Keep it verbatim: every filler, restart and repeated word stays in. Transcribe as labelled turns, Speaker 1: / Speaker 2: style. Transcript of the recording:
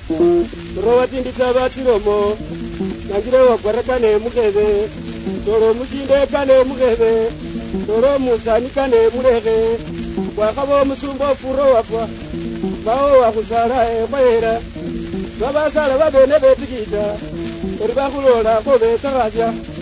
Speaker 1: rowa tindi tsabatiromo nangire wagwarakane mukebe toro musinde kane mukebe toro musani kane murege wakabo musumbo furo wafwa bao wakusala e bayera babasala babene betikita ori bakulola ko betsagasya